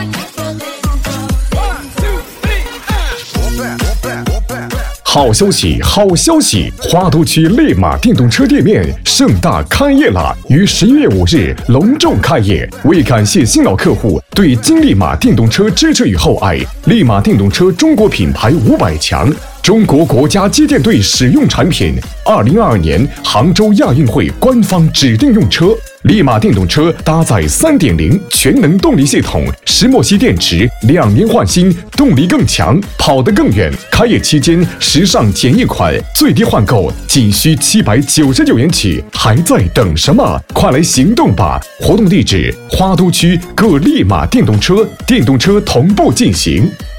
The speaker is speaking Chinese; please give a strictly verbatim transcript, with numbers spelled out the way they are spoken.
好消息，好消息！花都区烈马电动车店面盛大开业了，于十一月五日隆重开业。为感谢新老客户对金力马电动车支持与厚爱，力马电动车中国品牌五百强。中国国家机电队使用产品，二零二二年杭州亚运会官方指定用车。力马电动车搭载 三点零 全能动力系统，石墨烯电池，两年换新，动力更强，跑得更远。开业期间时尚简易款，最低换购仅需七百九十九元起，还在等什么？快来行动吧！活动地址：花都区各力马电动车，电动车同步进行。